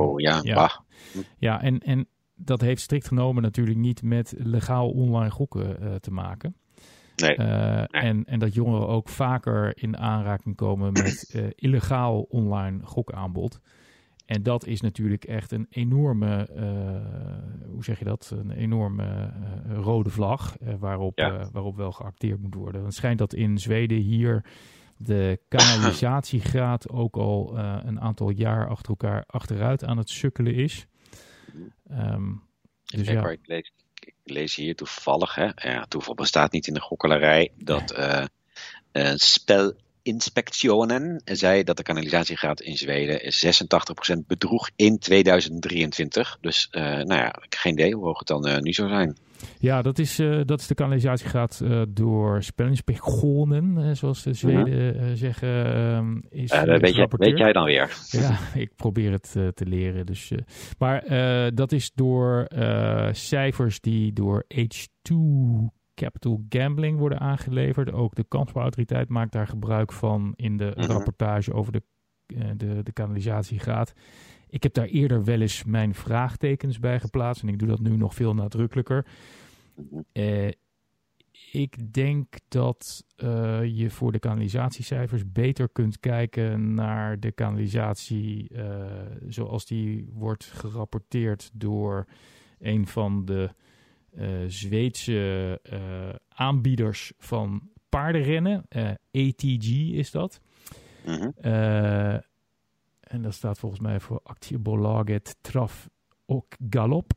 Ja, en dat heeft strikt genomen natuurlijk niet met legaal online gokken te maken. Nee. En dat jongeren ook vaker in aanraking komen met illegaal online gokaanbod. En dat is natuurlijk echt een enorme, een enorme rode vlag waarop wel geacteerd moet worden. Want het schijnt dat in Zweden hier de kanalisatiegraad ook al een aantal jaar achter elkaar achteruit aan het sukkelen is. Ik lees hier toevallig, toeval bestaat niet in de gokkelarij, dat Spelinspektionen zei dat de kanalisatiegraad in Zweden 86% bedroeg in 2023. Dus geen idee hoe hoog het dan nu zou zijn. Ja, dat is de kanalisatiegraad door Spelinspektionen, zoals de Zweden zeggen. Weet jij dan weer? Ja, ik probeer het te leren. Dus, maar dat is door cijfers die door H2 Capital Gambling worden aangeleverd. Ook de kansspelautoriteit maakt daar gebruik van in de rapportage over de kanalisatiegraad. Ik heb daar eerder wel eens mijn vraagtekens bij geplaatst en ik doe dat nu nog veel nadrukkelijker. Ik denk dat je voor de kanalisatiecijfers beter kunt kijken naar de kanalisatie zoals die wordt gerapporteerd door een van de Zweedse aanbieders van paardenrennen. ATG is dat. En dat staat volgens mij voor Aktiebolaget Traf och Galop.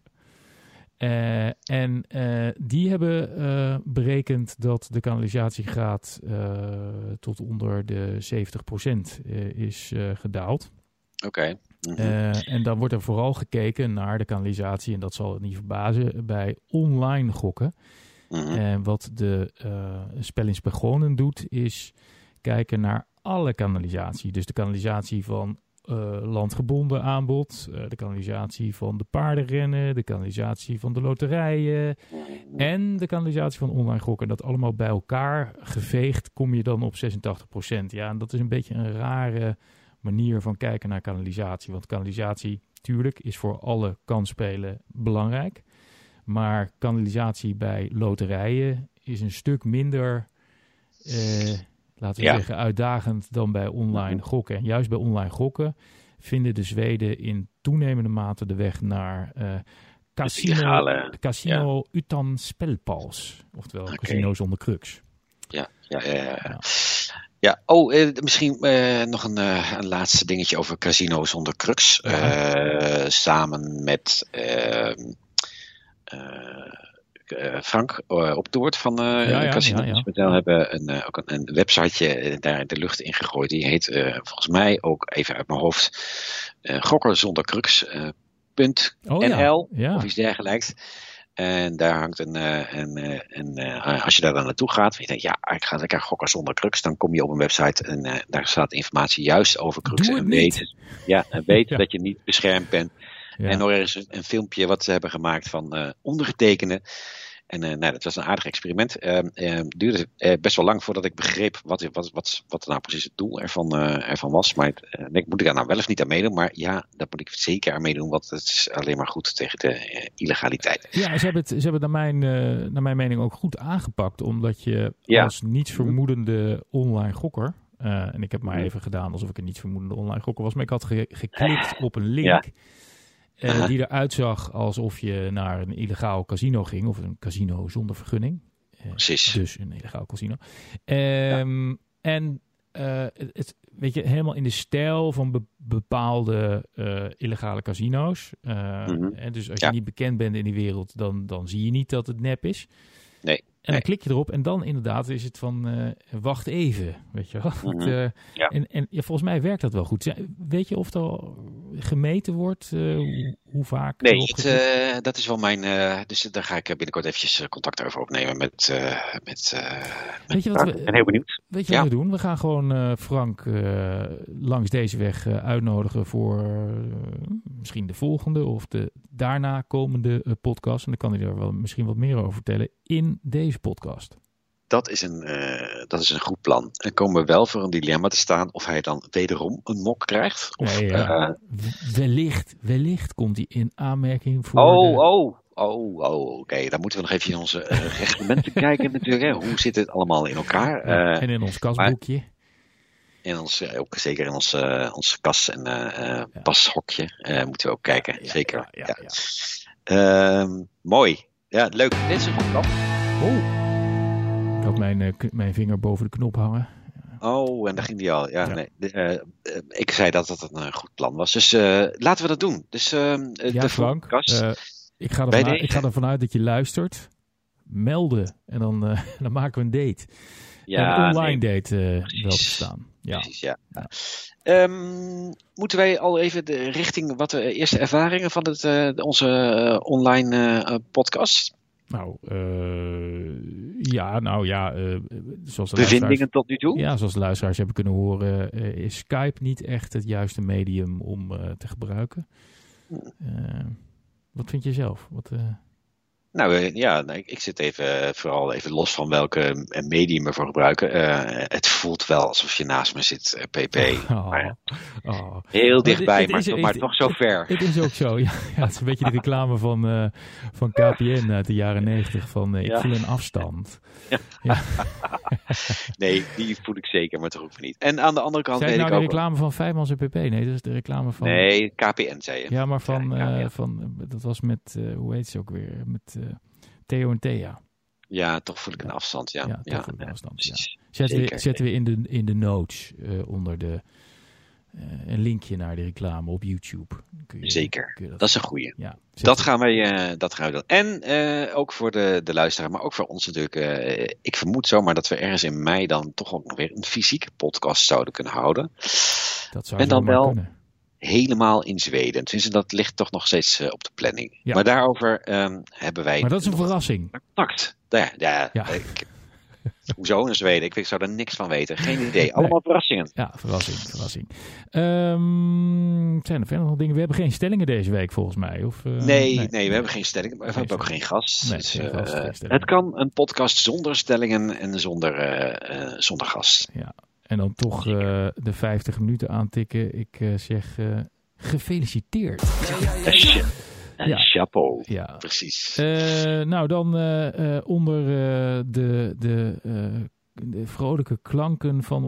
En die hebben berekend dat de kanalisatiegraad tot onder de 70% is gedaald. Oké. En dan wordt er vooral gekeken naar de kanalisatie, en dat zal het niet verbazen, bij online gokken. En wat de Spelinspektionen doet, is kijken naar alle kanalisatie. Dus de kanalisatie van landgebonden aanbod, de kanalisatie van de paardenrennen, de kanalisatie van de loterijen en de kanalisatie van online gokken. Dat allemaal bij elkaar geveegd kom je dan op 86%. Ja, en dat is een beetje een rare manier van kijken naar kanalisatie. Want kanalisatie, tuurlijk, is voor alle kansspelen belangrijk. Maar kanalisatie bij loterijen is een stuk minder, laten we zeggen, uitdagend dan bij online gokken. En juist bij online gokken vinden de Zweden in toenemende mate de weg naar casino utan spelpaus. Oftewel casino zonder crux. Ja, misschien nog een laatste dingetje over casino zonder crux. Samen met Frank Opdoort van Casino.nl hebben ook een websiteje daar in de lucht ingegooid. Die heet volgens mij ook even uit mijn hoofd gokkerzondercrux.nl of iets dergelijks. En daar hangt als je daar dan naartoe gaat, en je denkt, ik ga lekker gokken zonder crux, dan kom je op een website en daar staat informatie juist over crux. En weet dat je niet beschermd bent. Ja. En er is een filmpje wat ze hebben gemaakt van ondergetekende. En dat was een aardig experiment. Duurde best wel lang voordat ik begreep wat nou precies het doel ervan was. Maar moet ik daar nou wel of niet aan meedoen? Maar ja, daar moet ik zeker aan meedoen, want het is alleen maar goed tegen de illegaliteit. Ja, ze hebben het naar mijn mening ook goed aangepakt. Omdat je als niets vermoedende online gokker... en ik heb maar even gedaan alsof ik een niets vermoedende online gokker was. Maar ik had geklikt op een link... die eruit zag alsof je naar een illegaal casino ging. Of een casino zonder vergunning. Precies. Dus een illegaal casino. En weet je, helemaal in de stijl van bepaalde illegale casino's. En dus als je niet bekend bent in die wereld, dan zie je niet dat het nep is. Nee. En dan klik je erop en dan inderdaad is het van wacht even, weet je wel. En volgens mij werkt dat wel goed. Weet je of er gemeten wordt hoe vaak? Nee, dat is wel mijn... dus daar ga ik binnenkort eventjes contact over opnemen met weet je wat ik ben heel benieuwd. Weet je wat we doen? We gaan gewoon Frank langs deze weg uitnodigen voor misschien de volgende of de daarna komende podcast. En dan kan hij er wel misschien wat meer over vertellen in deze podcast. Dat is een goed plan. En komen we wel voor een dilemma te staan of hij dan wederom een mok krijgt? Of, wellicht komt hij in aanmerking voor oké. Dan moeten we nog even in onze reglementen kijken natuurlijk. Hè. Hoe zit het allemaal in elkaar? En in ons kasboekje. Ook zeker in ons kas- en pashokje moeten we ook kijken. Zeker. Mooi. Ja, leuk. Dit is een goed plan. Ik had mijn vinger boven de knop hangen. En daar ging die al. Ik zei dat het een goed plan was. Dus laten we dat doen. Dus de Frank, ik ga ervan uit dat je luistert. Melden. En dan maken we een date. Een online date wel te staan. Ja. Precies, ja. Moeten wij al even richting wat de eerste ervaringen van onze online podcast? Zoals de bevindingen tot nu toe? Ja, zoals de luisteraars hebben kunnen horen, is Skype niet echt het juiste medium om te gebruiken. Wat vind je zelf? Ik zit vooral even los van welke medium we voor gebruiken. Het voelt wel alsof je naast me zit, PP. Heel dichtbij, maar toch zo ver. Het is ook zo. Ja, het is een beetje de reclame van KPN uit de jaren 90. Ik voel een afstand. Ja. Nee, die voel ik zeker, maar toch ook niet. En aan de andere kant weet ik ook... de reclame van Vijfmans en PP? Nee, dat is de reclame van... Nee, KPN zei je. Ja, maar dat was met... hoe heet ze ook weer? Met Theo en Thea. Ja, toch voel ik een afstand, ja. Toch voel ik een afstand, ja. Zetten we in de notes onder een linkje naar de reclame op YouTube. Zeker, dat is een goeie. Ja, dat gaan we doen. En ook voor de luisteraar, maar ook voor ons natuurlijk. Ik vermoed zomaar dat we ergens in mei dan toch ook nog weer een fysieke podcast zouden kunnen houden. Dat zou dan wel kunnen. Helemaal in Zweden. Tenminste, dat ligt toch nog steeds op de planning. Ja. Maar daarover hebben wij... Maar dat is een verrassing. Contact. Ja. Hoezo in Zweden? Ik zou er niks van weten. Geen idee. Allemaal verrassingen. Ja, verrassing. Zijn er verder nog dingen? We hebben geen stellingen deze week volgens mij. Nee, we hebben geen stellingen. We hebben ook geen gast. Het kan een podcast zonder stellingen en zonder gast. Ja. En dan toch de 50 minuten aantikken. Ik zeg gefeliciteerd. Ja. Chapeau. Ja. Precies. Nou, dan onder de vrolijke klanken van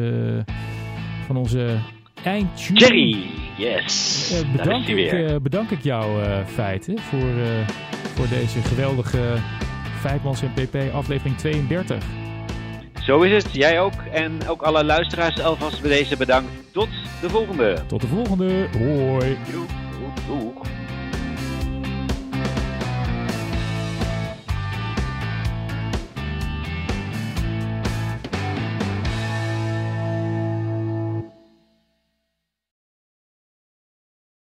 onze eindtune. Jerry, yes. Bedank ik jou, Feiten, voor deze geweldige Feitmans en PP aflevering 32. Zo is het. Jij ook. En ook alle luisteraars alvast bij deze bedankt. Tot de volgende. Tot de volgende. Hoi. Doeg.